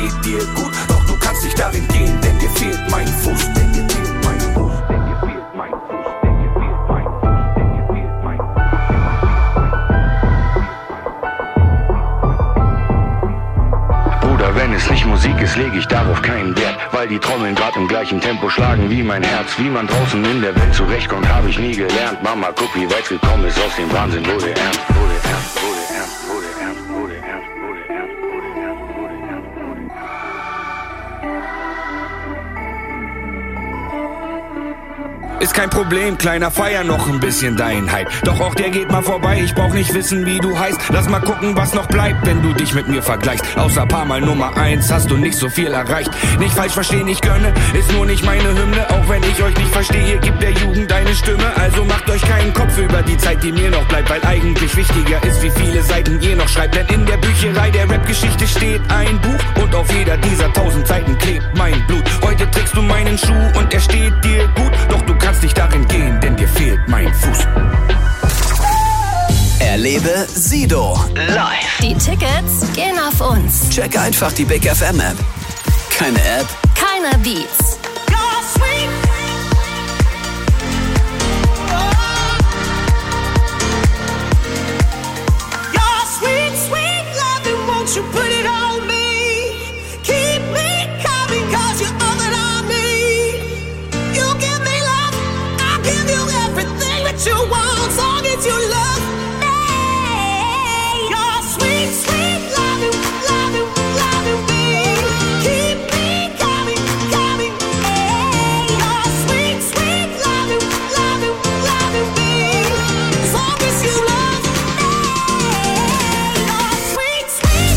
steht dir gut, doch du kannst nicht darin gehen, denn dir fehlt mein Fuß, denn dir fehlt mein Fuß, denn dir fehlt mein Fuß, denn dir fehlt mein Fuß, denn dir fehlt mein Fuß. Bruder, wenn es nicht Musik ist, lege ich darauf keinen Wert, weil die Trommeln grad im gleichen Tempo schlagen wie mein Herz. Wie man draußen in der Welt zurechtkommt, habe ich nie gelernt. Mama, guck, wie weit gekommen ist, aus dem Wahnsinn wurde ernst, wurde ernst, wurde ernst, wurde ernst, wurde ernst, wurde ernst, wurde ernst, wurde ernst, wurde ernst. Ist kein Problem, kleiner, feier noch ein bisschen deinen Hype. Doch auch der geht mal vorbei, ich brauch nicht wissen, wie du heißt. Lass mal gucken, was noch bleibt, wenn du dich mit mir vergleichst. Außer paar Mal Nummer 1 hast du nicht so viel erreicht. Nicht falsch verstehen, ich gönne, ist nur nicht meine Hymne. Auch wenn ich euch nicht verstehe, gibt der Jugend eine Stimme. Also macht euch keinen Kopf über die Zeit, die mir noch bleibt. Weil eigentlich wichtiger ist, wie viele Seiten ihr noch schreibt. Denn in der Bücherei der Rap-Geschichte steht ein Buch. Und auf jeder dieser 1000 Seiten klebt mein Blut. Heute trägst du meinen Schuh und er steht dir gut. Doch du kannst nicht darin gehen, denn dir fehlt mein Fuß. Erlebe Sido live. Die Tickets gehen auf uns. Check einfach die Big FM App. Keine App, keine Beats. You put it on me, keep me coming, cause you're all that I need. You give me love, I'll give you everything that you want, as long as you love me. Your sweet, sweet loving, loving, loving me. Keep me coming, coming, your sweet, sweet loving, loving, loving me. As long as you love me. Your sweet, sweet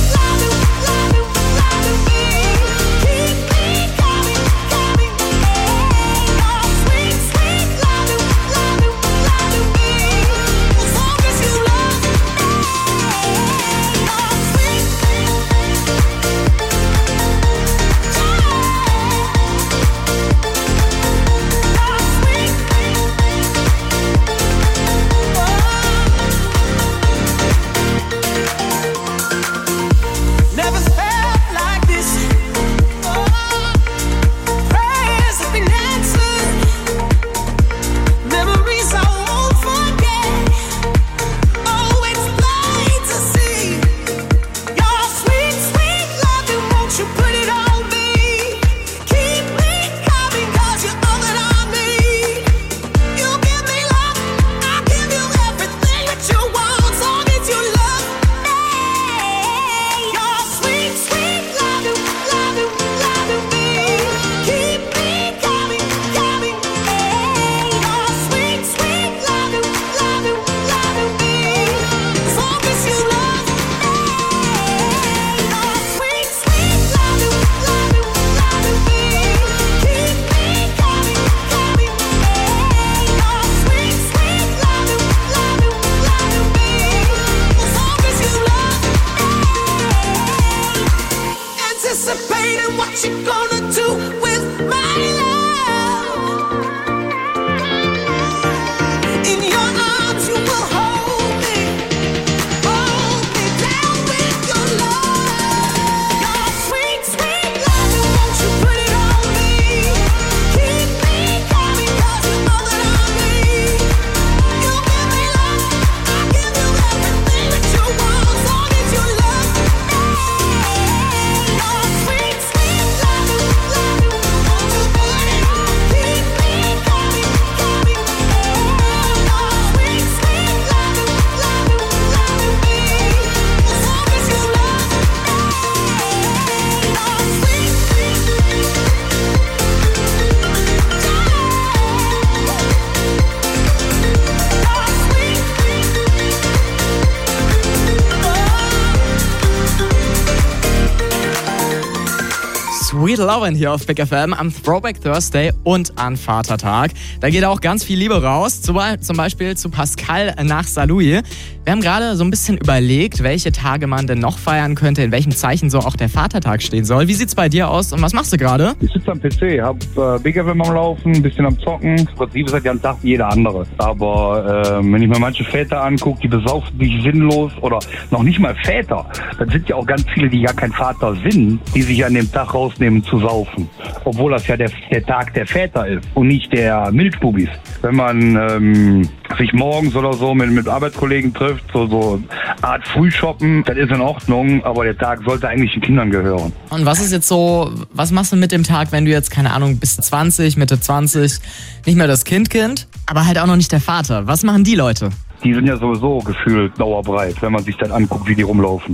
Sweet Lovin' hier auf Big FM am Throwback Thursday und an Vatertag. Da geht auch ganz viel Liebe raus, zum Beispiel zu Pascal nach Saarlouis. Wir haben gerade so ein bisschen überlegt, welche Tage man denn noch feiern könnte, in welchem Zeichen so auch der Vatertag stehen soll. Wie sieht's bei dir aus und was machst du gerade? Ich sitze am PC, hab Big FM am Laufen, ein bisschen am Zocken. Im Prinzip ist das ja ein Tag wie jeder andere. Aber wenn ich mir manche Väter angucke, die besaufen sich sinnlos oder noch nicht mal Väter. Dann sind ja auch ganz viele, die ja kein Vater sind, die sich an dem Tag rausnehmen zu saufen. Obwohl das ja der Tag der Väter ist und nicht der Milchbubis. Wenn man sich morgens oder so mit Arbeitskollegen trifft, so Art Frühshoppen, das ist in Ordnung, aber der Tag sollte eigentlich den Kindern gehören. Und was ist jetzt so, was machst du mit dem Tag, wenn du jetzt, keine Ahnung, bis 20, Mitte 20, nicht mehr das Kind, aber halt auch noch nicht der Vater? Was machen die Leute? Die sind ja sowieso gefühlt dauerbreit, wenn man sich dann anguckt, wie die rumlaufen.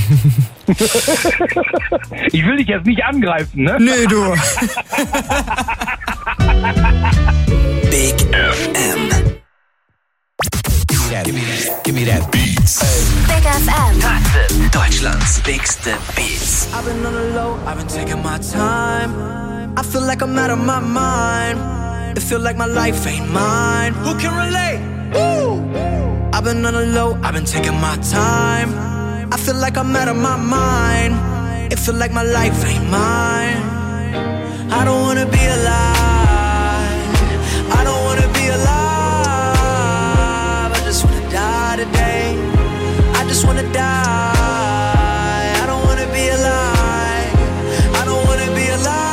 Ich will dich jetzt nicht angreifen, ne? Nö, du. Big FM. Give me that beats. Big FM. Deutschlands bigste Beats. I've been on the low, I've been taking my time. I feel like I'm out of my mind. It feel like my life ain't mine. Who can relate? Woo! I've been on the low, I've been taking my time. I feel like I'm out of my mind. It feel like my life ain't mine. I don't wanna be alive. I don't wanna be alive. I just wanna die today. I just wanna die. I don't wanna be alive. I don't wanna be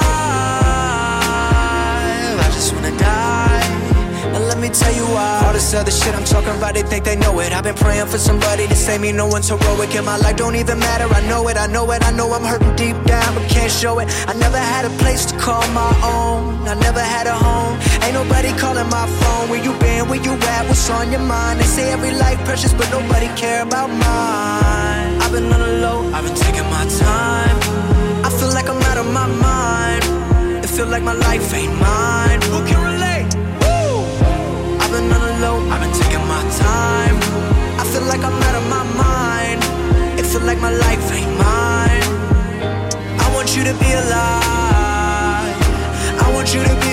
alive. I just wanna die. And let me tell you why. All this other shit I'm talking about, they think they know it. I've been praying for somebody to save me. No one's heroic in my life, don't even matter. I know it, I know it, I know I'm hurting deep down, but can't show it. I never had a place to call my own. I never had a home. Ain't nobody calling my phone. Where you been, where you at, what's on your mind? They say every life precious, but nobody care about mine. I've been on the low, I've been taking my time. I feel like I'm out of my mind. It feel like my life ain't mine. Who can relate? Woo! I've been on the low, I've been taking my time. I feel like I'm out of my mind. It feel like my life ain't mine. I want you to be alive. I want you to be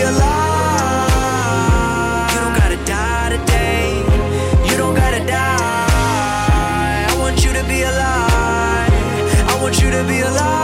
alive. You don't gotta die today. You don't gotta die. I want you to be alive. I want you to be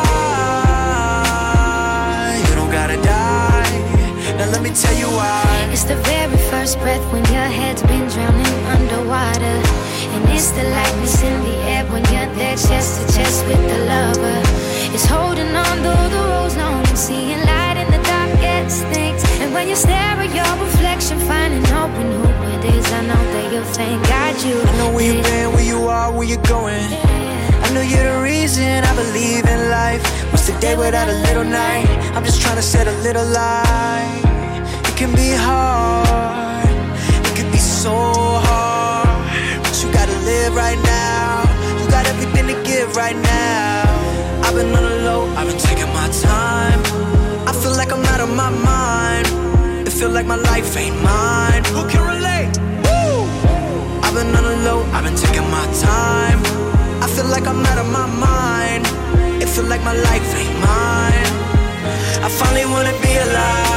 alive. You don't gotta die. Now let me tell you why. It's the very first breath when your head's been drowning underwater. And it's the lightness in the air when you're there chest to chest with the lover. It's holding on though the road's long and seeing light in the darkest things. And when you stare at your reflection, finding hope in who it is, I know that you'll thank God you. I know where you've been, where you are, where you're going. I know you're the reason I believe in life. What's the day without a little night? I'm just trying to set a little light. It can be hard, it can be so hard, but you gotta live right now. You got everything to give right now. I've been on the low, I've been taking my time. I feel like I'm out of my mind. It feel like my life ain't mine. Who can relate? Woo! I've been on the low, I've been taking my time. I feel like I'm out of my mind. It feel like my life ain't mine. I finally wanna be alive.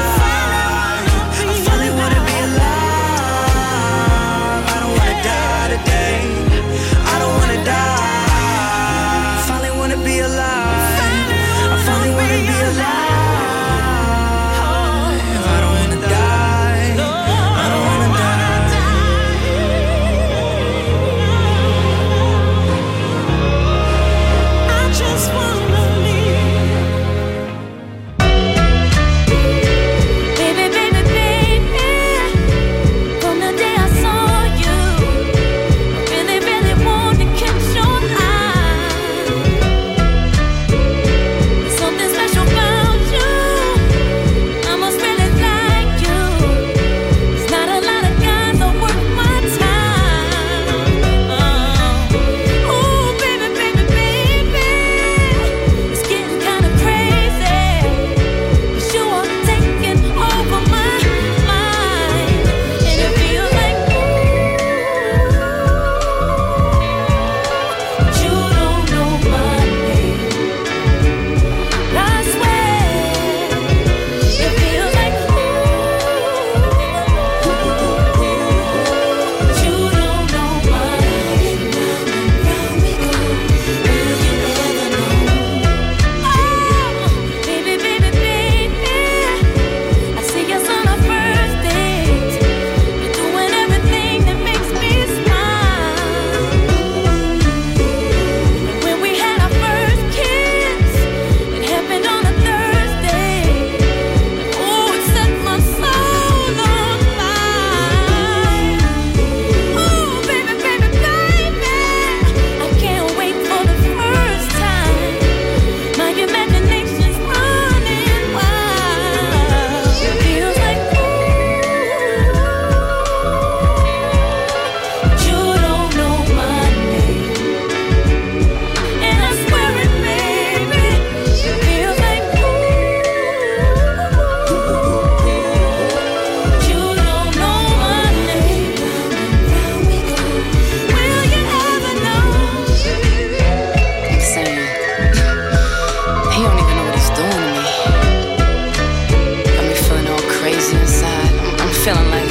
feeling like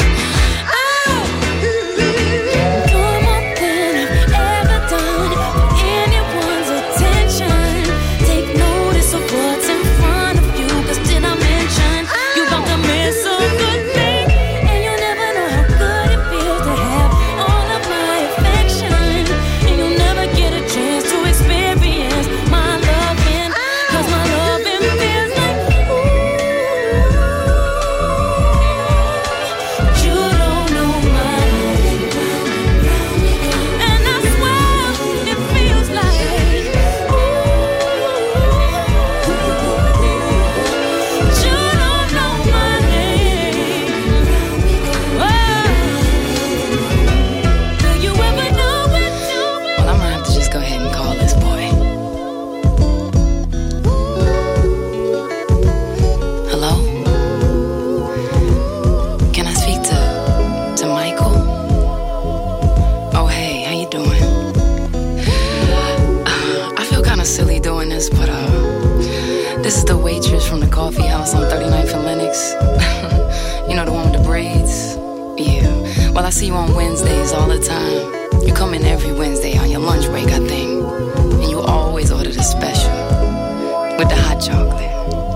this is the waitress from the coffee house on 39th and Lenox. You know, the one with the braids? Yeah. Well, I see you on Wednesdays all the time. You come in every Wednesday on your lunch break, I think. And you always order the special with the hot chocolate.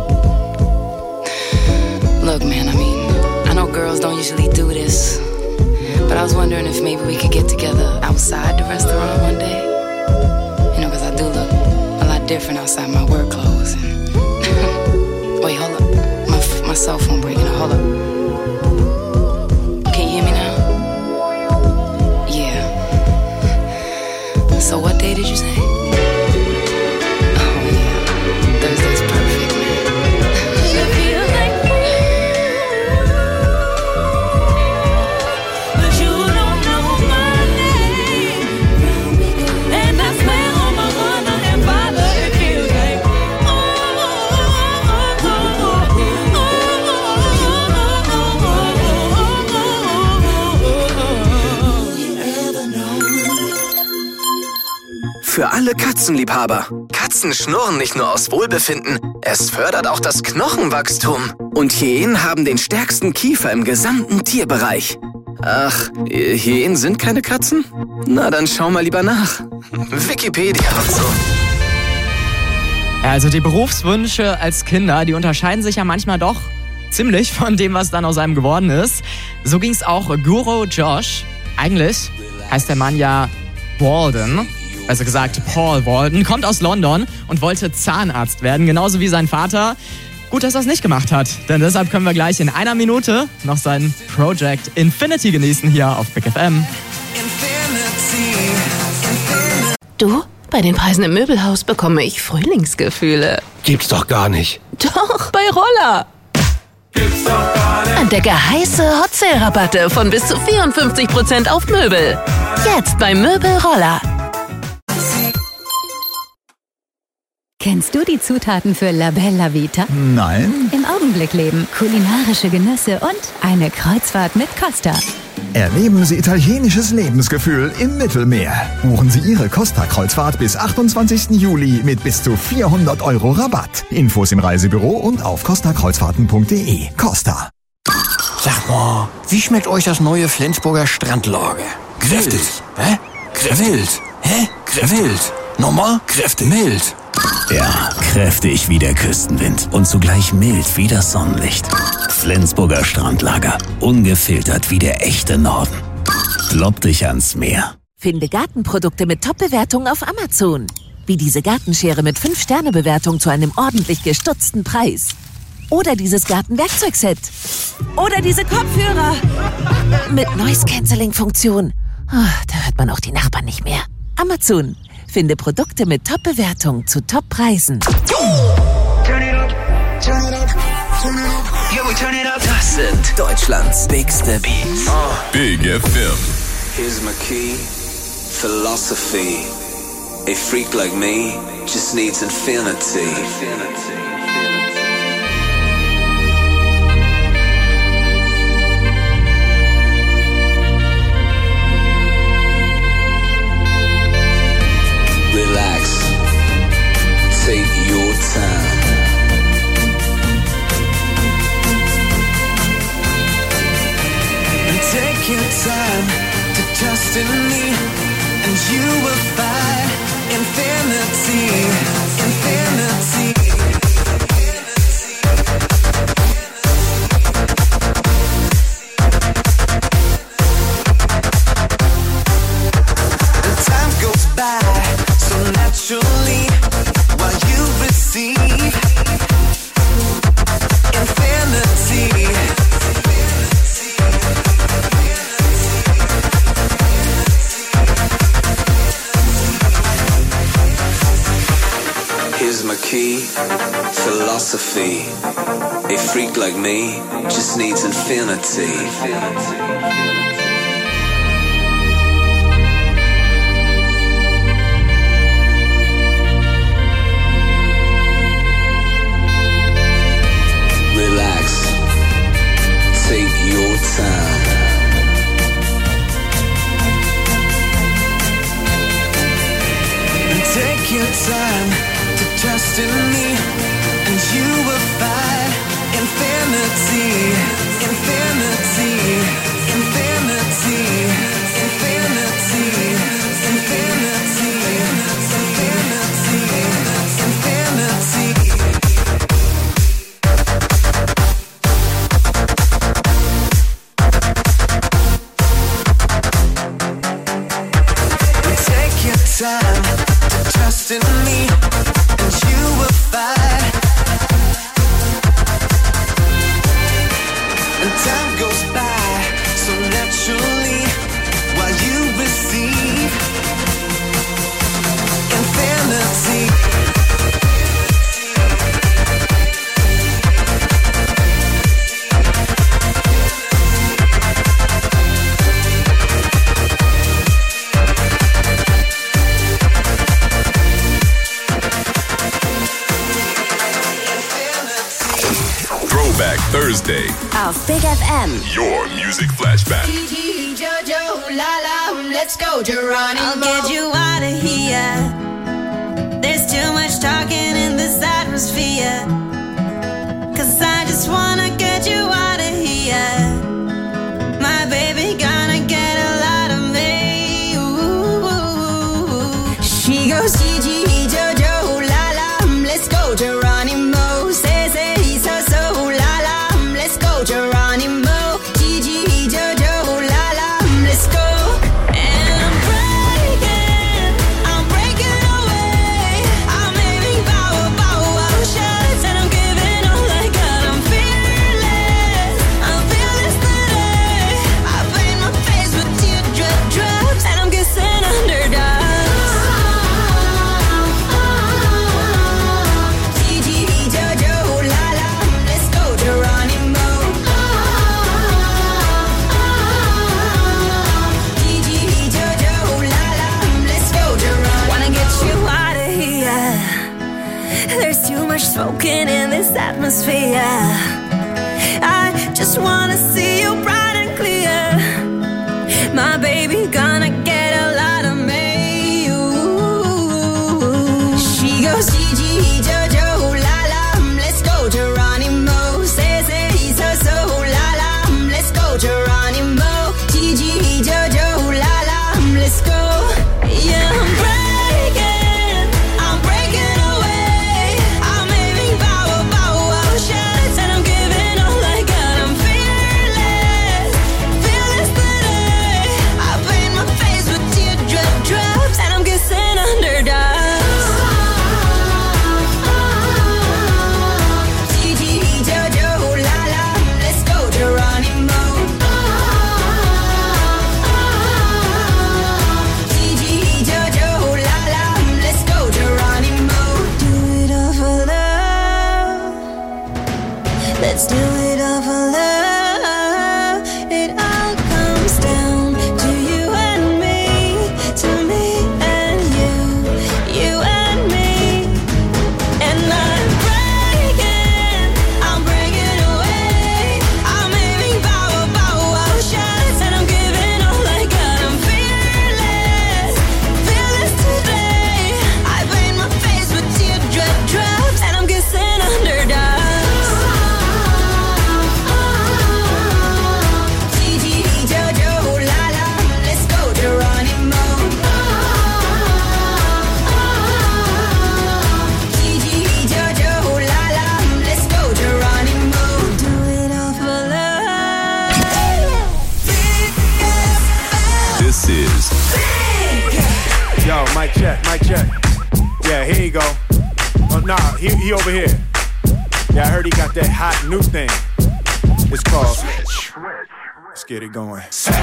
Look, man, I mean, I know girls don't usually do this, but I was wondering if maybe we could get together outside the restaurant one day. You know, because I do look a lot different outside my work clothes. And wait, hold up. My cell phone breaking. Hold up. Can you hear me now? Yeah. So what day did you say? Oh, yeah. Thursday's perfect, man. It feels like but you don't know my name. And I swear on my mother and father, it feels like Für alle Katzenliebhaber. Katzen schnurren nicht nur aus Wohlbefinden, es fördert auch das Knochenwachstum. Und Hyänen haben den stärksten Kiefer im gesamten Tierbereich. Ach, Hyänen sind keine Katzen? Na, dann schau mal lieber nach. Wikipedia und so. Ja, also die Berufswünsche als Kinder, die unterscheiden sich ja manchmal doch ziemlich von dem, was dann aus einem geworden ist. So ging's auch Guru Josh. Eigentlich heißt der Mann ja Walden. Also gesagt Paul Walden, kommt aus London und wollte Zahnarzt werden, genauso wie sein Vater. Gut, dass er es nicht gemacht hat, denn deshalb können wir gleich in einer Minute noch sein Project Infinity genießen hier auf Big FM. Du, bei den Preisen im Möbelhaus bekomme ich Frühlingsgefühle. Gibt's doch gar nicht. Doch, bei Roller. Gibt's doch gar nicht. Entdecke heiße Hot Sale Rabatte von bis zu 54% auf Möbel. Jetzt bei Möbel Roller. Kennst du die Zutaten für La Bella Vita? Nein. Im Augenblick leben, kulinarische Genüsse und eine Kreuzfahrt mit Costa. Erleben Sie italienisches Lebensgefühl im Mittelmeer. Buchen Sie Ihre Costa-Kreuzfahrt bis 28. Juli mit bis zu 400 € Rabatt. Infos im Reisebüro und auf costakreuzfahrten.de. Costa. Sag mal, wie schmeckt euch das neue Flensburger Strandlager? Kräftig. Hä? Wild. Hä? Wild. Nochmal? Kräftig. Mild. Ja, kräftig wie der Küstenwind und zugleich mild wie das Sonnenlicht. Flensburger Strandlager, ungefiltert wie der echte Norden. Klopp dich ans Meer. Finde Gartenprodukte mit Top-Bewertungen auf Amazon. Wie diese Gartenschere mit 5-Sterne-Bewertung zu einem ordentlich gestutzten Preis. Oder dieses Gartenwerkzeugset. Oder diese Kopfhörer mit Noise-Canceling-Funktion. Oh, da hört man auch die Nachbarn nicht mehr. Amazon. Finde Produkte mit Top-Bewertung zu Top-Preisen. Das sind Deutschlands bigste Beats. Big FM. Here's my key. Philosophy. A freak like me just needs infinity. Relax. Take your time. destiny, and you will find infinity, infinity. And time goes by so naturally while you receive infinity. Here's my key, philosophy. A freak like me just needs infinity. Relax, take your time. And take your time to trust in me, and you will find infinity, infinity, infinity, infinity, infinity, infinity, infinity. Take your time to trust in me, and you will find. And time goes by so naturally while you receive infinity. Throwback Thursday. Auf Big FM. Your music flashback. Jojo, Lala, let's go, Geronimo. I'll get you out of here. There's too much talking in this atmosphere. 'Cause I just wanna get you out of here. My baby gonna get a lot of me. Ooh. She goes, Gigi, Jojo, Lala, let's go, Geronimo. Say, so, Lala, let's go, Geronimo. Gigi, Jojo, Lala, let's go. And I'm breaking away. I'm aiming power shots, and I'm giving all I got. I'm fearless today. I paint my face with teardrop drops, and I'm kissing underdogs. Gigi, Jojo, Lala, let's go, Geronimo. Gigi, Jojo, Lala, let's go, Geronimo. Wanna get you out of here. There's too much smoking in this atmosphere. I just wanna see you bright and clear. My baby gonna get a lot of me. Ooh. She goes, Gigi, Jojo, Lala, let's go, Geronimo. Say, so, Lala, let's go, Geronimo. Gigi, Jojo, Lala, let's go. Yeah, I'm breaking away. I'm aiming power shots, and I'm giving all I got. I'm fearless today. I paint my face with teardrop drops, and I'm kissing underdogs. Gigi, Jojo, Lala, let's go, Geronimo. Gigi, Jojo, Lala, let's go, Geronimo. Do it all for love. Let's do it all for love. It all comes down to you and me, to me and you and me. And I'm breaking away. I'm aiming power shots, and I'm giving all I got. I'm fearless today. I paint my face with teardrop drops, and I'm kissing underdogs. he over here. Yeah, I heard he got that hot new thing. It's called Switch. Let's get it going.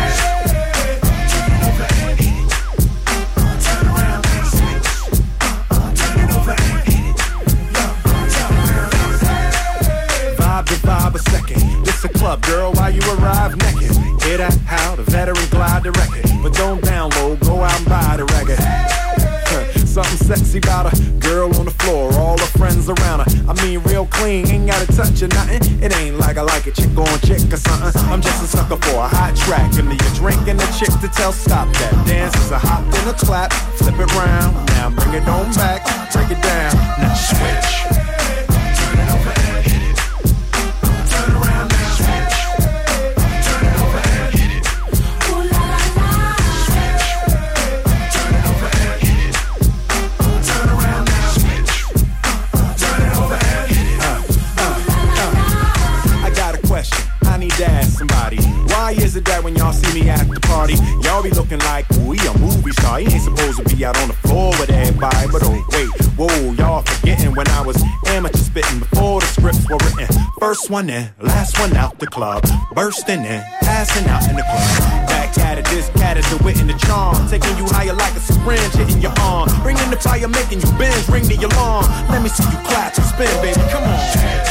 Vibe a second. This a club, girl, while you arrive naked. Hear that? How the veteran glide the record. But don't download, go out and buy the record. Something sexy about her. Girl on the floor, all her friends around her. I mean, real clean, ain't gotta touch or nothing. It ain't like I like a chick on chick or something. I'm just a sucker for a hot track. Give me a drink and a chick to tell stop that. Dance is a hop and a clap. Flip it round, now bring it on back. Break it down, now switch. Why is it that when y'all see me at the party, y'all be looking like, ooh, he a movie star? He ain't supposed to be out on the floor with everybody. But oh, wait, whoa, y'all forgetting when I was amateur spitting before the scripts were written. First one in, last one out the club. Bursting in, passing out in the club. Back at it, this cat is the wit and the charm. Taking you higher like a syringe hitting your arm. Bringing the fire, making you bend, ring the alarm. Let me see you clap and spin, baby, come on.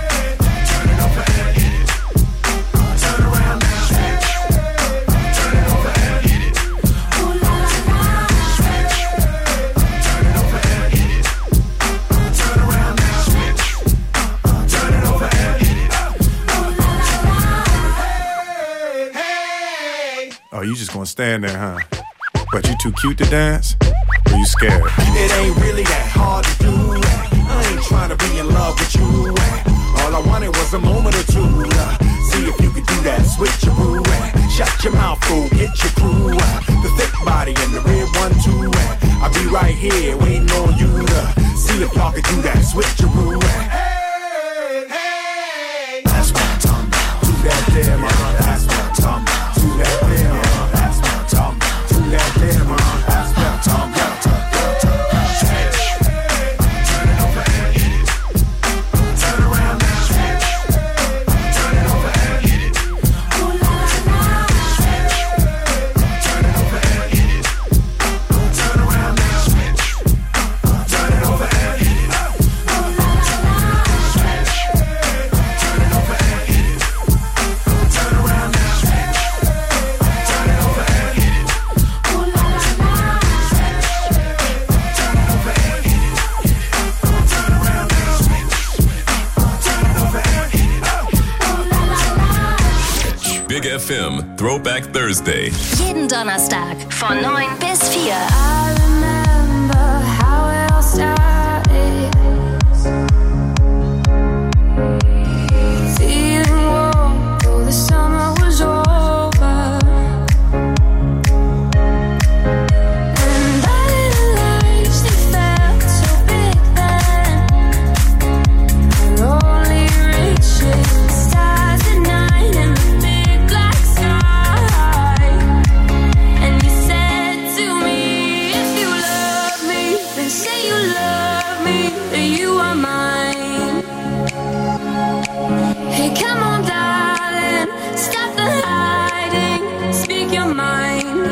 Oh, you just gonna stand there, huh? But you too cute to dance? Or you scared? It ain't really that hard to do. I ain't trying to be in love with you. All I wanted was a moment or two. See if you could do that switcheroo. Shut your mouth, fool, get your crew. The thick body and the red one too. I'll be right here waiting on you to see if y'all could do that switcheroo. Hey, hey, that's what I'm talking about. Do that there, mama. That's what I'm talking about. Do that there, mama. That's what I'm talking about. Do that there, mama. That's what I'm talking about. Big FM Throwback Thursday. Jeden Donnerstag von 9 bis 4. I remember how it all started. Feeling warm though the summer was over. And I didn't realize it felt so big then. Our only reaching stars at night and the big black sky. And you said to me, if you love me, then say you love me, that you are mine. Hey, come on, darling, stop the hiding, speak your mind.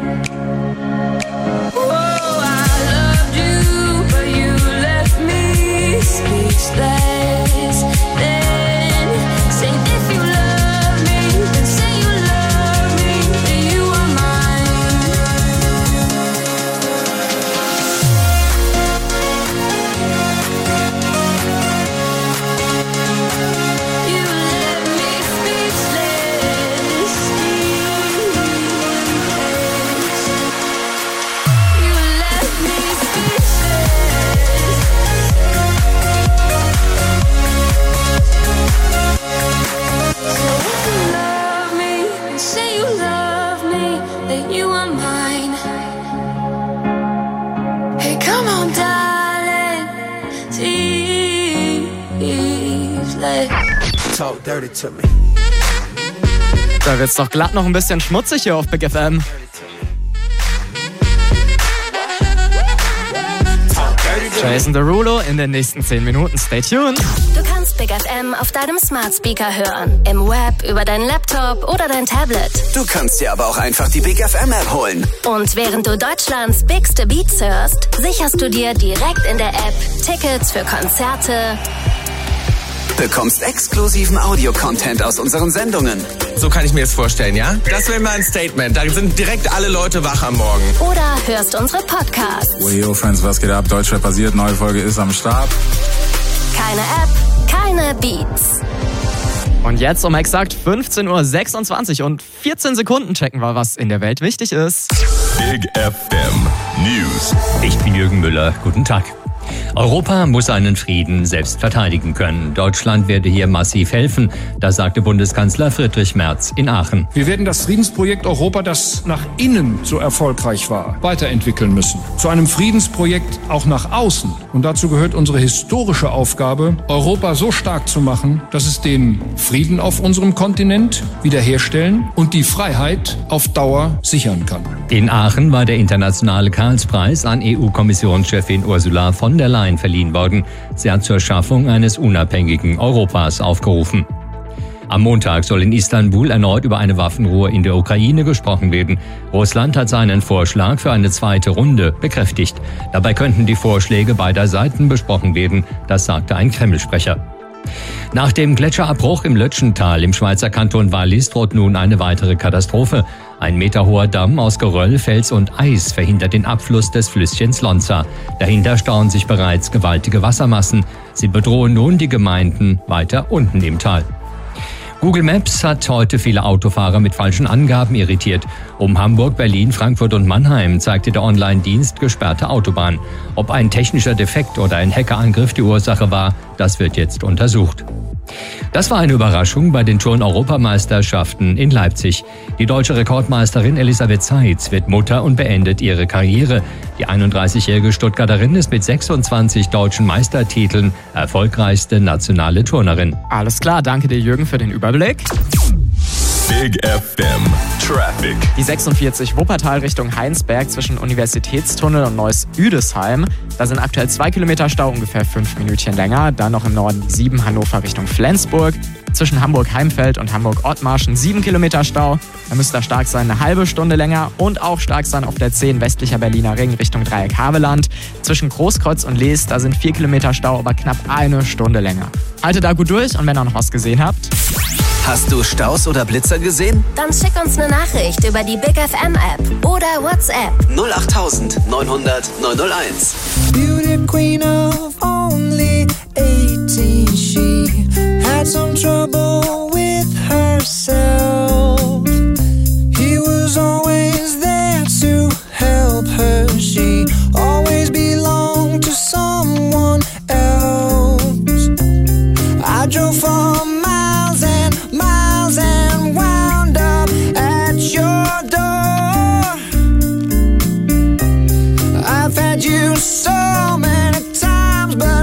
Oh, I loved you, but you left me speechless. Then say if you love me, then say you love me, that you are mine. You left me speechless. You left me speechless. So if you love me, then say you love me, that you are mine. Hey, come on, darling, please let Talk dirty to me. Da wird's doch glatt noch ein bisschen schmutzig hier auf Big FM. Talk dirty to Jason Derulo in den nächsten 10 Minuten. Stay tuned. Du kannst Big FM auf deinem Smart Speaker hören, im Web, über deinen Laptop oder dein Tablet. Du kannst dir aber auch einfach die Big FM App holen. Und während du Deutschlands bigste Beats hörst, sicherst du dir direkt in der App Tickets für Konzerte, Bekommst exklusiven Audio-Content aus unseren Sendungen. So kann ich mir das vorstellen, ja? Das wäre mal ein Statement. Da sind direkt alle Leute wach am Morgen. oder hörst unsere Podcasts. Yo, Friends, was geht ab? Deutschrap passiert, neue Folge ist am Start. Keine App, keine Beats. Und jetzt um exakt 15.26 Uhr und 14 Sekunden checken wir, was in der Welt wichtig ist. Big FM News. Ich bin Jürgen Müller. Guten Tag. Europa muss seinen Frieden selbst verteidigen können. Deutschland werde hier massiv helfen, das sagte Bundeskanzler Friedrich Merz in Aachen. Wir werden das Friedensprojekt Europa, das nach innen so erfolgreich war, weiterentwickeln müssen. Zu einem Friedensprojekt auch nach außen. Und dazu gehört unsere historische Aufgabe, Europa so stark zu machen, dass es den Frieden auf unserem Kontinent wiederherstellen und die Freiheit auf Dauer sichern kann. In Aachen war der internationale Karlspreis an EU-Kommissionschefin Ursula von der Leyen verliehen worden. Sie hat zur Schaffung eines unabhängigen Europas aufgerufen. Am Montag soll in Istanbul erneut über eine Waffenruhe in der Ukraine gesprochen werden. Russland hat seinen Vorschlag für eine zweite Runde bekräftigt. Dabei könnten die Vorschläge beider Seiten besprochen werden, das sagte ein Kreml-Sprecher. Nach dem Gletscherabbruch im Lötschental im Schweizer Kanton Wallis droht nun eine weitere Katastrophe. Ein meterhoher Damm aus Geröll, Fels und Eis verhindert den Abfluss des Flüsschens Lonza. Dahinter stauen sich bereits gewaltige Wassermassen. Sie bedrohen nun die Gemeinden weiter unten im Tal. Google Maps hat heute viele Autofahrer mit falschen Angaben irritiert. Um Hamburg, Berlin, Frankfurt und Mannheim zeigte der Online-Dienst gesperrte Autobahn. Ob ein technischer Defekt oder ein Hackerangriff die Ursache war, das wird jetzt untersucht. Das war eine Überraschung bei den Turn-Europameisterschaften in Leipzig. Die deutsche Rekordmeisterin Elisabeth Zeitz wird Mutter und beendet ihre Karriere. Die 31-jährige Stuttgarterin ist mit 26 deutschen Meistertiteln erfolgreichste nationale Turnerin. Alles klar, danke dir Jürgen für den Überblick. Big FM Traffic. Die 46 Wuppertal Richtung Heinsberg zwischen Universitätstunnel und Neuss-Üdesheim. Da sind aktuell 2 Kilometer Stau, ungefähr 5 Minütchen länger. Dann noch im Norden die 7 Hannover Richtung Flensburg. Zwischen Hamburg-Heimfeld und Hamburg-Ottmarschen 7 Kilometer Stau. Da müsste er stark sein, eine halbe Stunde länger. Und auch stark sein auf der 10 westlicher Berliner Ring Richtung Dreieck Haveland. Zwischen Großkreuz und Lees, da sind 4 Kilometer Stau, aber knapp eine Stunde länger. Haltet da gut durch und wenn ihr noch was gesehen habt. Hast du Staus oder Blitzer gesehen? Dann schick uns eine Nachricht über die Big FM App oder WhatsApp. 08000 900 901. Beauty queen of only 18, she had some trouble with herself. He was always there to help her. She always belonged to someone else. I drove for miles and miles and wound up at your door. I've had you so many times, but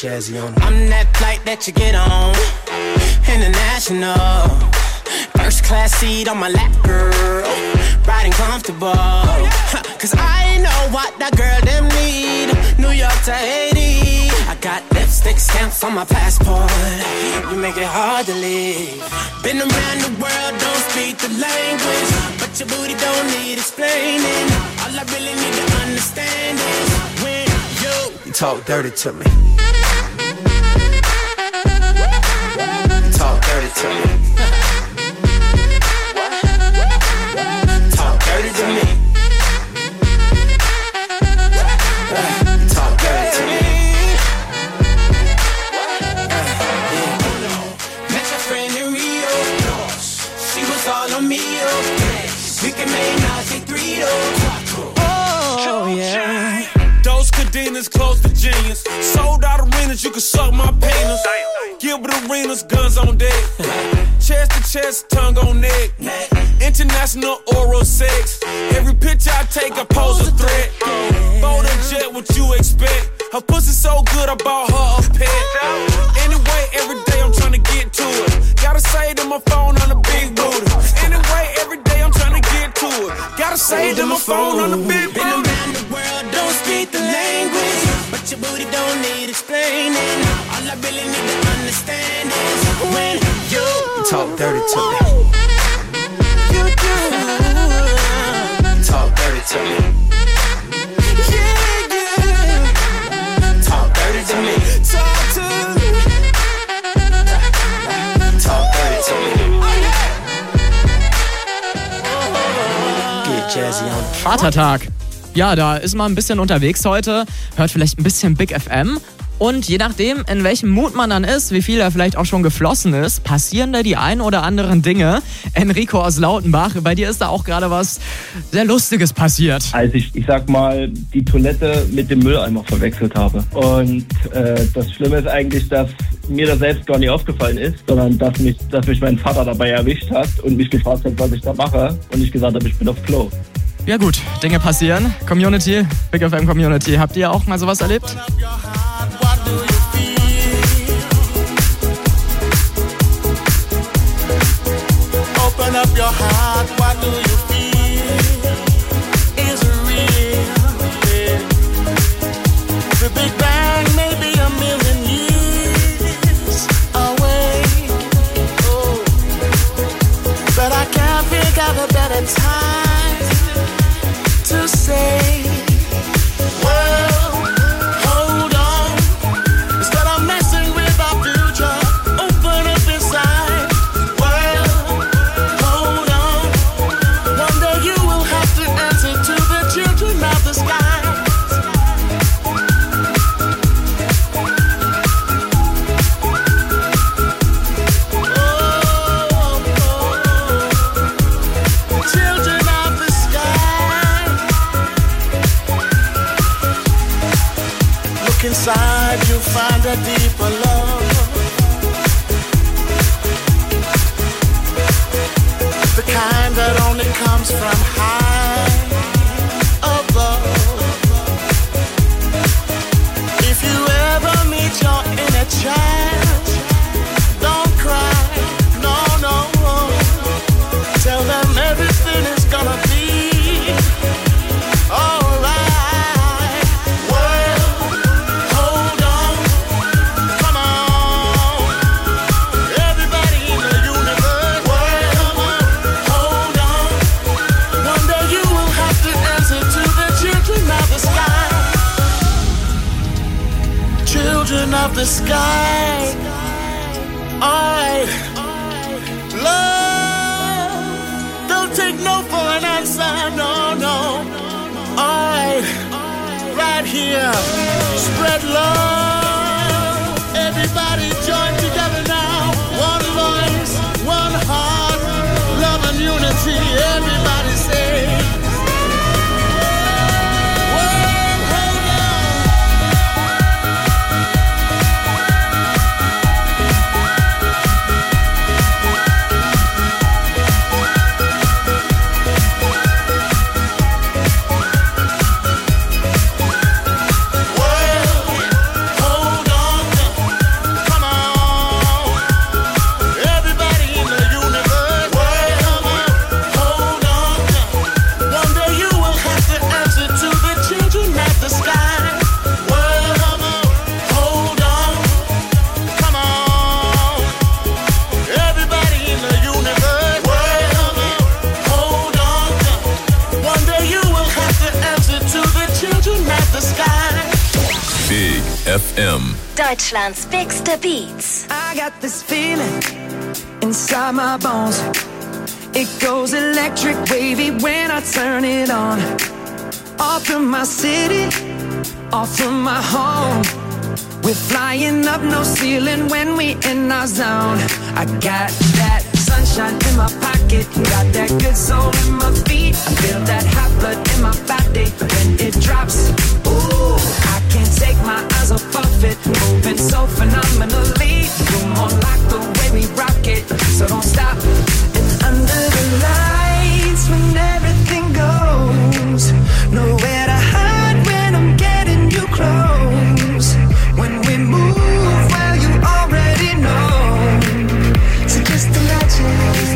Jazzy on. I'm that flight that you get on, international. First class seat on my lap, girl, riding comfortable. Cause I know what that girl them need. New York to Haiti, I got lipstick stamps on my passport. You make it hard to leave. Been around the world, don't speak the language, but your booty don't need explaining. All I really need to understand is when you talk dirty to me. Talk dirty to me. Talk dirty to me. Talk dirty to me. Met your friend in Rio. She was all on me. We can make Nazi 3 Oh yeah. Those cadenas close to genius. Sold out arenas, you can suck my penis. Gilbert Arenas, guns on deck. Chest to chest, tongue on neck. International oral sex. Every picture I take, I pose a threat. Bold and jet, what you expect? Her pussy so good, I bought her a pet. Anyway, every day I'm trying to get to it. Gotta say to my phone on the big booty. Anyway, every day I'm trying to get to it. Gotta say to my phone on the big booty. Been around the world, don't speak the language, but your booty don't need explaining. All I really need to understand is when you talk dirty to me. You do. Talk dirty to me. Yeah, yeah. Talk dirty to me. Talk to me. Talk dirty to me. Get jazzy on. Vatertag. Ja, da ist man ein bisschen unterwegs heute, hört vielleicht ein bisschen Big FM. Und je nachdem, in welchem Mut man dann ist, wie viel da vielleicht auch schon geflossen ist, passieren da die ein oder anderen Dinge. Enrico aus Lautenbach, bei dir ist da auch gerade was sehr Lustiges passiert. Als ich sag mal, die Toilette mit dem Mülleimer verwechselt habe. Und das Schlimme ist eigentlich, dass mir das selbst gar nicht aufgefallen ist, sondern dass mich mein Vater dabei erwischt hat und mich gefragt hat, was ich da mache. Und ich gesagt habe, ich bin auf Klo. Ja gut, Dinge passieren. Community, Big FM Community, habt ihr auch mal sowas erlebt? Open up your heart, what do you feel? Is it real? Yeah. The Big Bang may be a million years away. Oh. But I can't figure out a better time to say, well, hold on. Instead of messing with our future, open up inside. Well, hold on. One day you will have to answer to the children of the sky. Children of the sky. Look inside, you'll find a deeper love. The kind that only comes from high above. If you ever meet your inner child, don't cry, no, no. Tell them everything is gonna be alright. Well, hold on, come on. Everybody in the universe. Well, hold on. One day you will have to answer to the children of the sky. Children of the sky. Alright. Love. Don't take no for an answer, no, no. Alright. Right here. Spread love. Everybody join together now. One voice, one heart. Love and unity. Everybody say. Well, hold on. Well, FM. Deutschlands bigste Beats. I got this feeling inside my bones. It goes electric wavy when I turn it on. Off from my city, off from my home. We're flying up, no ceiling when we in our zone. I got that sunshine in my pocket, got that good soul in my feet. I feel that hot blood in my body when it drops. Ooh, I can't take my eyes off of it, moving so phenomenally. You're more like the way we rock it, so don't stop. And under the lights when everything goes, nowhere to hide when I'm getting you close. When we move, well, you already know. So just imagine.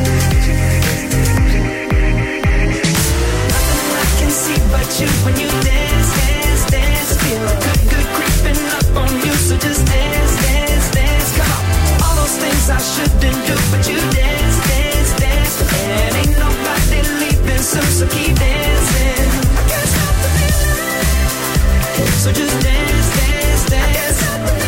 Nothing I can see but you when you dance, dance, dance. Feel good, good creeping up on you. So just dance, dance, dance. Come on. All those things I shouldn't do, but you dance, dance, dance. And ain't nobody leaving soon, so keep dancing. I can't stop the feeling. So just dance, dance, dance.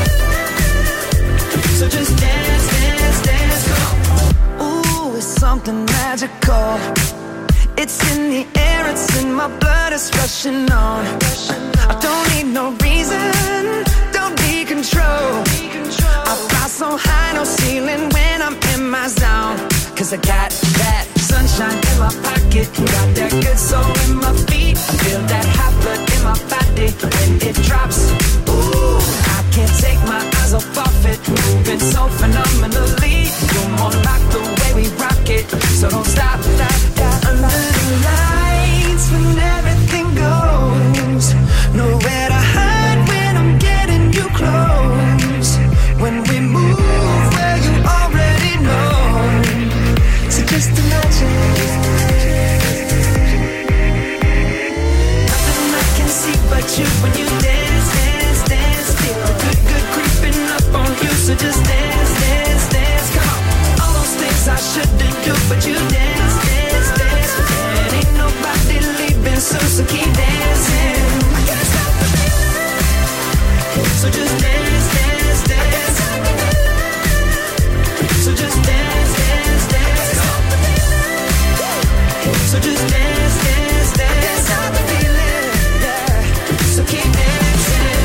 So just dance, dance, dance. Come on. Ooh, it's something magical. It's in the air, it's in my blood, it's rushing on. I don't need no reason, don't need control. I fly so high, no ceiling when I'm in my zone. Cause I got that sunshine in my pocket, got that good soul in my feet. I feel that hot blood in my body when it drops. Ooh, I can't take my eyes off of it, moving so phenomenally. You're more like the way we rock it, so don't stop, stop, stop. Under the lights when everything goes, nowhere to hide when I'm getting you close. When we move, well, you already know. So just imagine. Nothing I can see but you when you dance, dance, dance. Feel good, good creeping up on you. So just dance, dance, dance. Come on. All those things I shouldn't do, but you dance, dance, dance. And ain't nobody leaving soon, so keep dancing. I can't stop the feeling. So just dance, dance, dance. So just dance, dance, dance. So just dance, dance, dance. I can't stop the feeling, yeah. So keep dancing.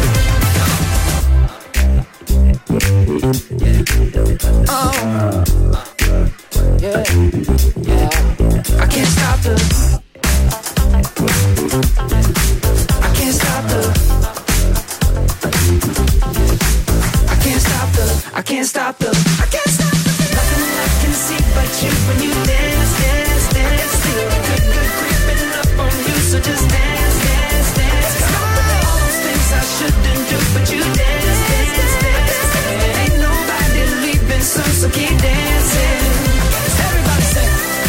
Oh, yeah, yeah. I can't stop the. I can't stop the. I can't stop the. I can't stop the. I can't stop the. Nothing I can see but you when you dance, dance, dance. Feel good, good creeping up on you. So just dance, dance, dance. All those things I shouldn't do, but you dance, dance, dance. And ain't nobody leaving soon, so keep dancing. Everybody say.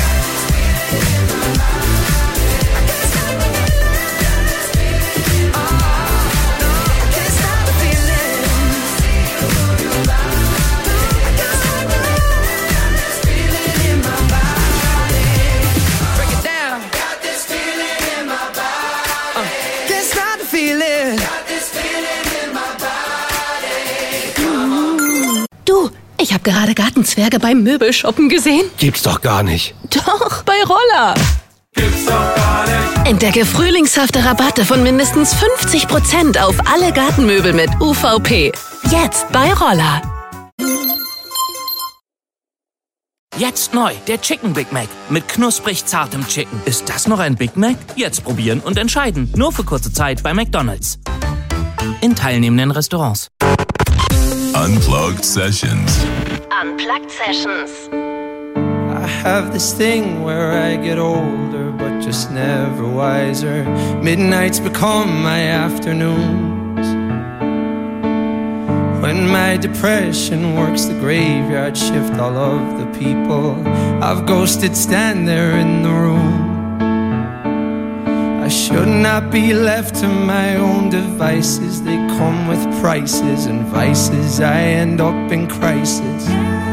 Du, ich habe gerade Gartenzwerge beim Möbelshoppen gesehen. Gibt's doch gar nicht. Doch, bei Roller. Gibt's doch gar nicht. Entdecke frühlingshafte Rabatte von mindestens 50% auf alle Gartenmöbel mit UVP. Jetzt bei Roller. Jetzt neu, der Chicken Big Mac mit knusprig zartem Chicken. Ist das noch ein Big Mac? Jetzt probieren und entscheiden. Nur für kurze Zeit bei McDonald's. In teilnehmenden Restaurants. Unplugged Sessions. Unplugged Sessions. I have this thing where I get older, but just never wiser. Midnights become my afternoons. When my depression works the graveyard shift, all of the people I've ghosted stand there in the room. I should not be left to my own devices. They come with prices and vices. I end up in crisis.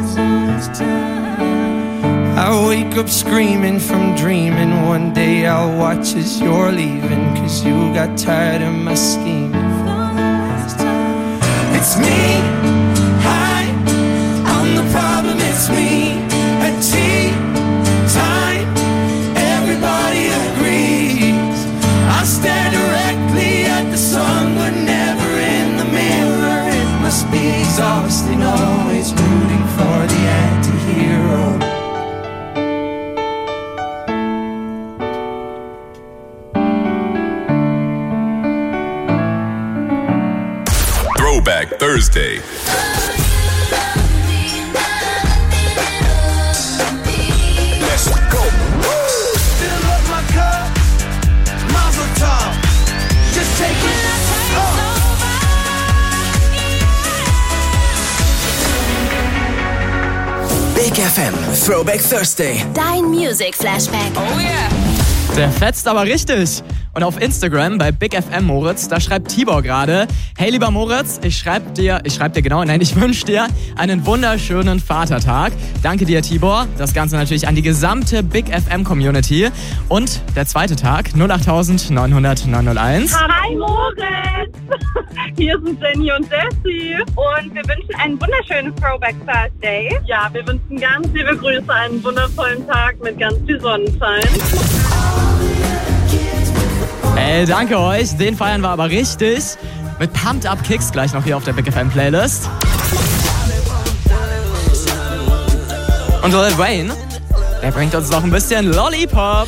I wake up screaming from dreaming. One day I'll watch as you're leaving, 'cause you got tired of my scheming. It's me. Hi, I'm the problem. It's me. At tea time, everybody agrees. I stare directly at the sun, but never in the mirror. It must be exhausting, always rooting for the anti-hero. Throwback Thursday. Let's go. Fill up my cup, Mazel Tov. Just take it. Big FM Throwback Thursday. Dein Music Flashback. Oh yeah. Der fetzt aber richtig. Und auf Instagram bei Big FM Moritz, da schreibt Tibor gerade: Hey lieber Moritz, ich schreib dir ich wünsche dir einen wunderschönen Vatertag. Danke dir, Tibor. Das Ganze natürlich an die gesamte Big FM Community. Und der zweite Tag, 08000 900 901. Hi Moritz, hier sind Jenny und Jessie und wir wünschen einen wunderschönen Throwback Thursday. Ja, wir wünschen ganz liebe Grüße, einen wundervollen Tag mit ganz viel Sonnenschein. Ey, danke euch. Den feiern wir aber richtig. Mit Pumped Up Kicks gleich noch hier auf der Big FM Playlist. Und Lil Wayne, der bringt uns noch ein bisschen Lollipop.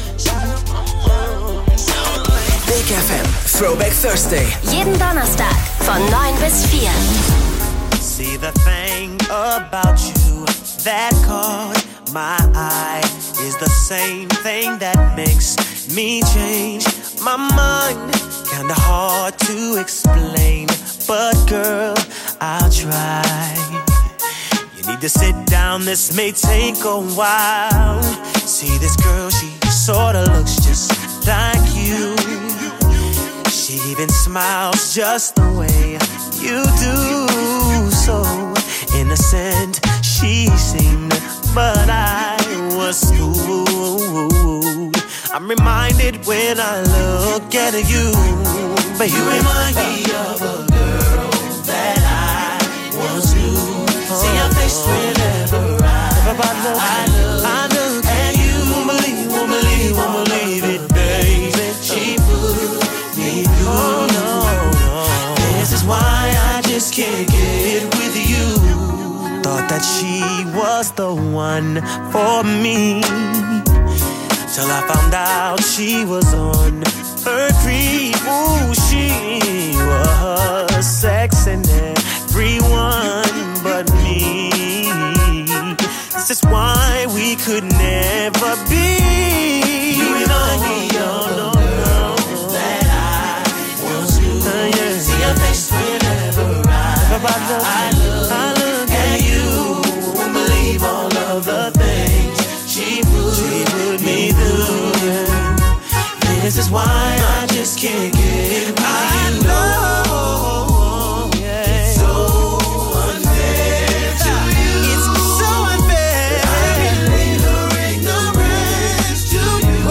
Big FM Throwback Thursday. Jeden Donnerstag von 9 bis 4. See the thing about you that caught my eye is the same thing that makes me change my mind. Kinda hard to explain, but girl, I'll try. You need to sit down, this may take a while. See this girl, she sorta looks just like you. She even smiles just the way you do. So innocent she seemed, but I was fooled. I'm reminded when I look at you, but you remind me of a girl that I once knew. See your face whenever I look at you. Won't believe it, baby. She put me through. Oh no. This is why I just can't get with you. Thought that she was the one for me, till I found out she was on her creep. Ooh, she was sexing everyone but me. This is why we could never be. You remind me of the girl that I once knew. See your face whenever I look at you. Won't believe all of the things she put me through. This is why I just can't get with you. I know it's so unfair to you. It's so unfair. I can leave her ignorance to you.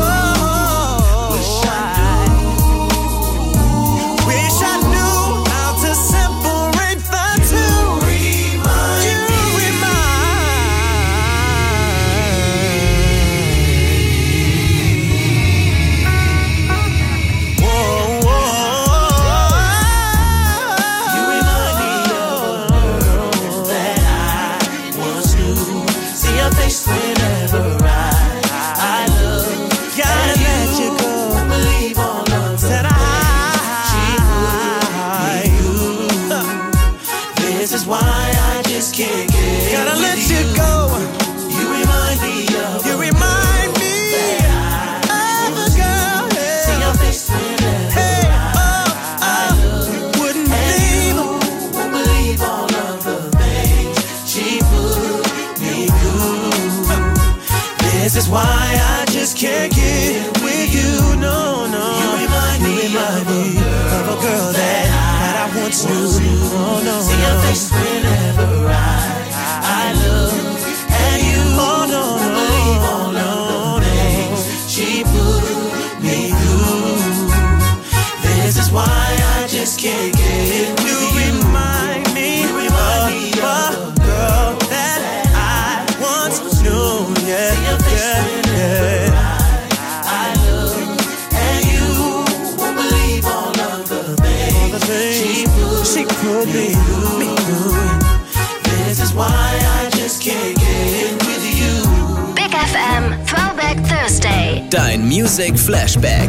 Wish I knew how to separate the two. Can't get gotta let you go. You remind me of a girl. Yeah. See your face whenever I look. Wouldn't believe all of the things she put me through. This is why I just can't get with you. No. You remind me of a girl that I once knew. Oh no. See your face whenever I look at you. Oh no, believe all of the things she put me through. This is why I just can't get with you. You remind me Dein Music Flashback.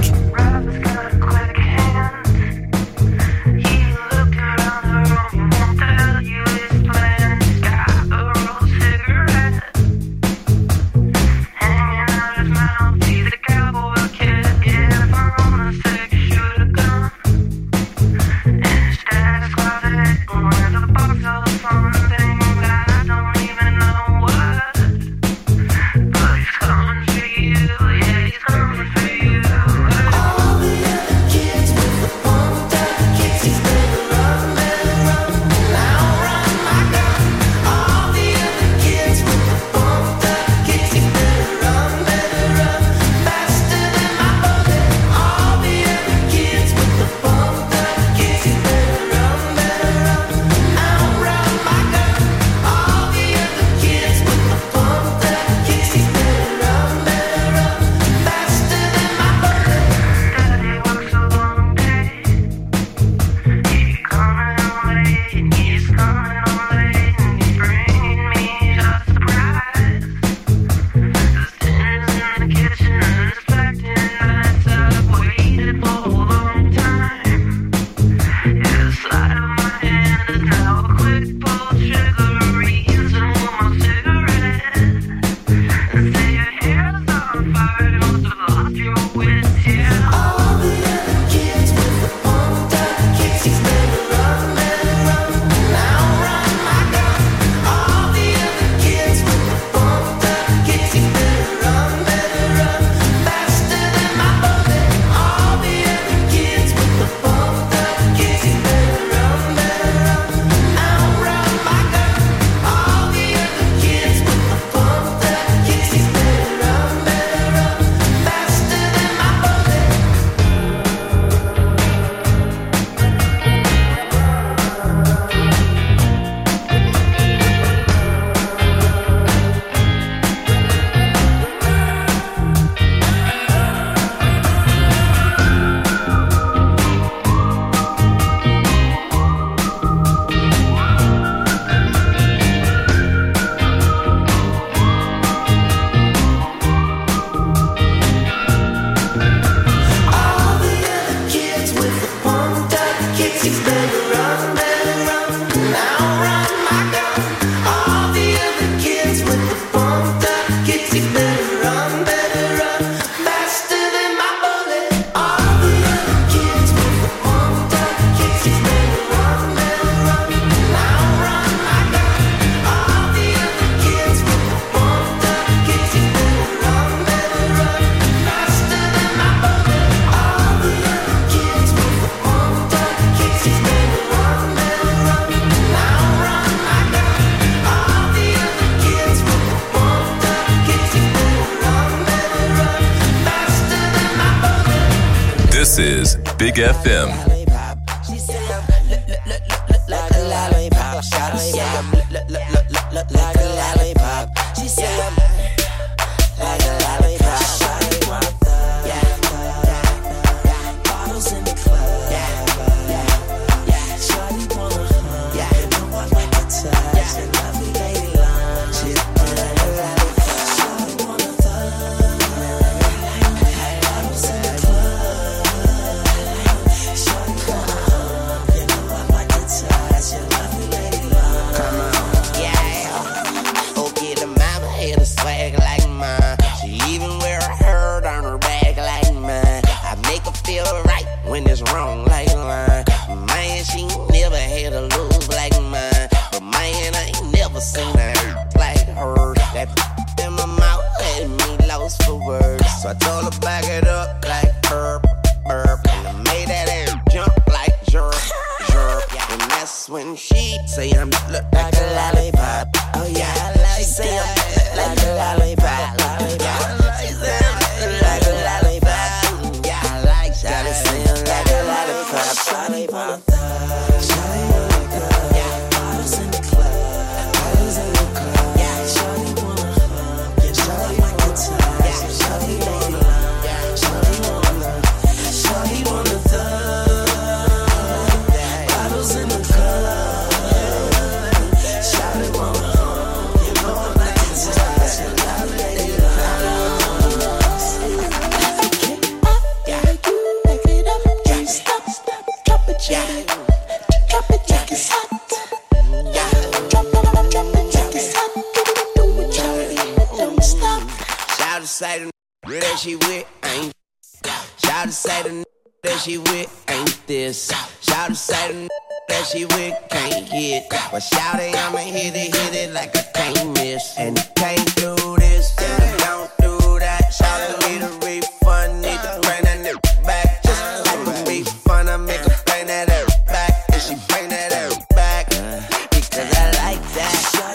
This is Big FM. say the that she with ain't. Shout to say the that she with ain't this. Shout to say the that she with can't hit. But shout it, I'ma hit it like I can't miss. And can't do this, and don't do that. Shout it, need a refund, need to bring that nigga back. Just like a refund, I make her bring that ass back. And she bring that ass back, because I like that.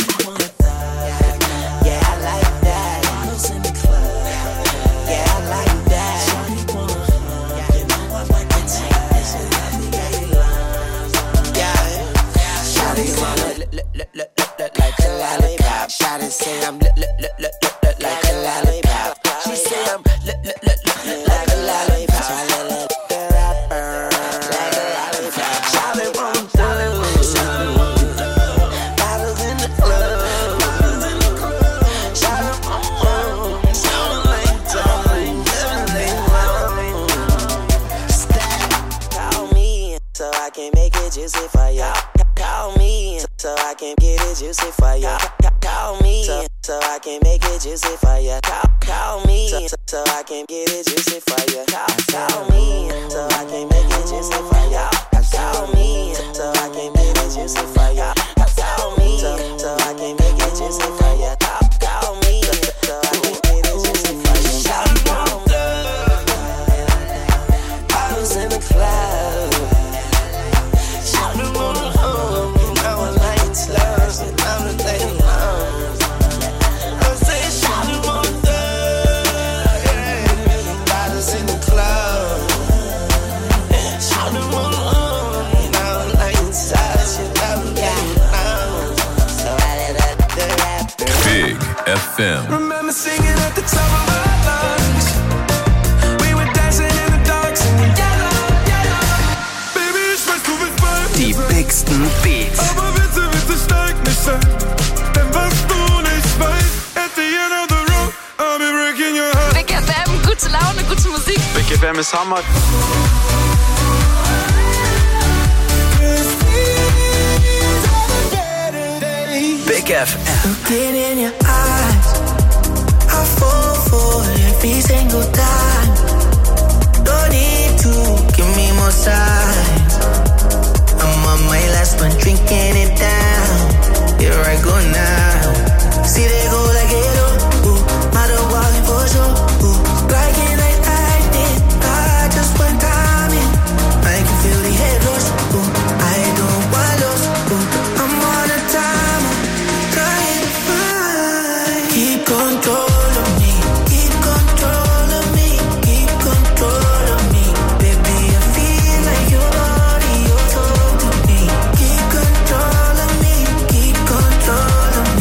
Yeah, I like that. Yeah, I like that. Shawty wanna look like a lollipop. Shawty say I'm look like a lollipop. She say I'm look like a lollipop. Like a lollipop. Shawty wanna bottles in the club. Shawty wanna call me so I can make it juicy for ya. Call me so I can get it juicy for ya. Call me so I can make it juicy for ya. Call me so I can get it juicy for ya. Call me so I can make it juicy for ya. Call me so I can make it juicy for ya. Call me so I can make it juicy for ya. Call me so I can get it juicy for ya. Bottles in the club. Shawty wanna home, you know I like it slow, and I'm the lady long. I'm saying shawty wanna bottles in the club. Shawty wanna home, you know I like it slow, and I'm the lady long. So I let the rapper. Big FM. Remember singing at the top of our lungs. We were dancing in the dark, singing yellow, yellow. Baby, ich weiß, du willst bei mir Die sein. bigsten Beats. Aber bitte, bitte steig nicht ein. Denn was du nicht weißt, at the end of the road, I'll be breaking your heart. Big FM, gute Laune, gute Musik. Big FM ist Hammer. Big FM. Looking in your eyes, I fall for every single time. Don't need to give me more signs. I'm on my last one, drinking it down. Here I go now. See they go like hello, ooh, matter walking for sure, ooh. Like it like I did, I just went time in. I can feel the head rush, ooh. I don't want lost, ooh. I'm on a timer, trying to find. Keep control of me, keep control of me, keep control of me. Baby, I feel like your body, you're talking to me. Keep control of me, keep control of me.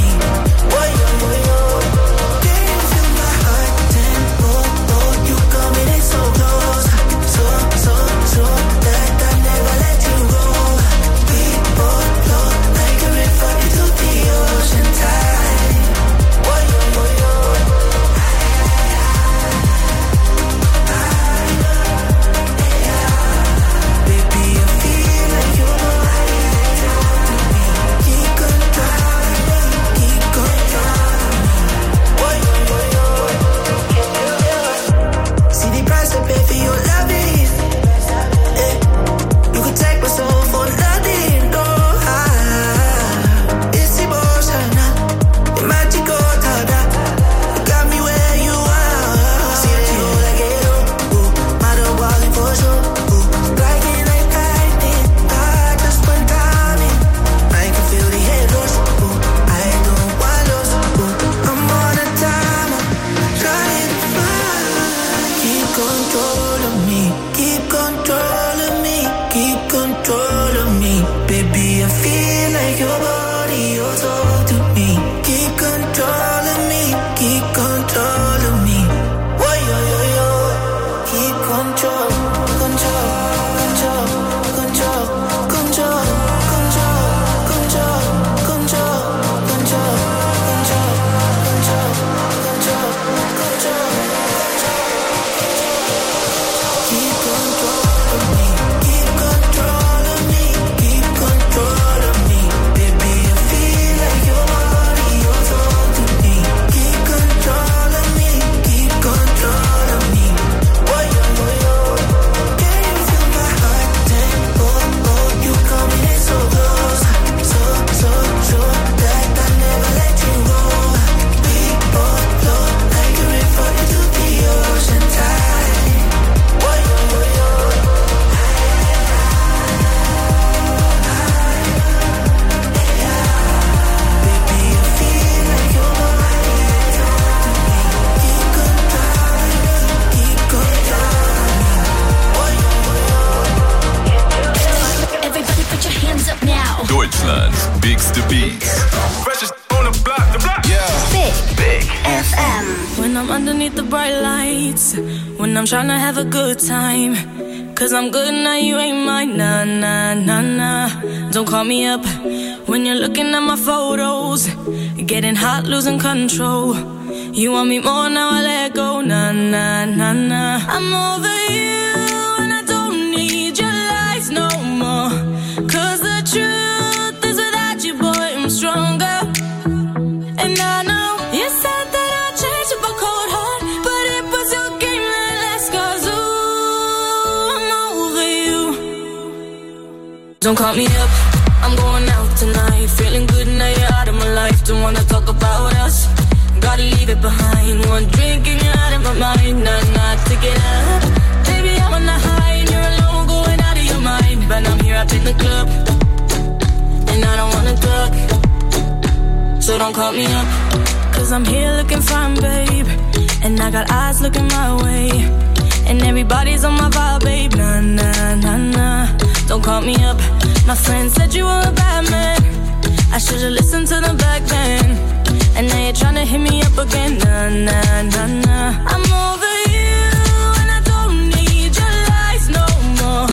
It's the Beats. Freshest on the block, Big FM. When I'm underneath the bright lights, when I'm trying to have a good time, 'cause I'm good now, you ain't mine, nah, nah, nah, nah. Don't call me up when you're looking at my photos, getting hot, losing control. You want me more, now I let go, nah, nah, nah, nah. I'm over you and I don't need your lies no more, 'cause the truth is without you, boy, I'm stronger. And I know you said that I'd change up a cold heart, but it was your game that last, 'cause ooh, I'm over you. Don't call me up, I'm going out tonight, feeling good now you're out of my life. Don't wanna talk about us, gotta leave it behind. One drink and you're out of my mind, nah, take it up. Baby, I'm on the high and you're alone, going out of your mind. But I'm here up in the club, and I don't wanna talk, so don't call me up, 'cause I'm here looking fine, babe, and I got eyes looking my way, and everybody's on my vibe, babe, nah, nah, nah, nah. Don't call me up, my friend said you were a bad man, I should've listened to them back then, and now you're tryna hit me up again, nah, nah,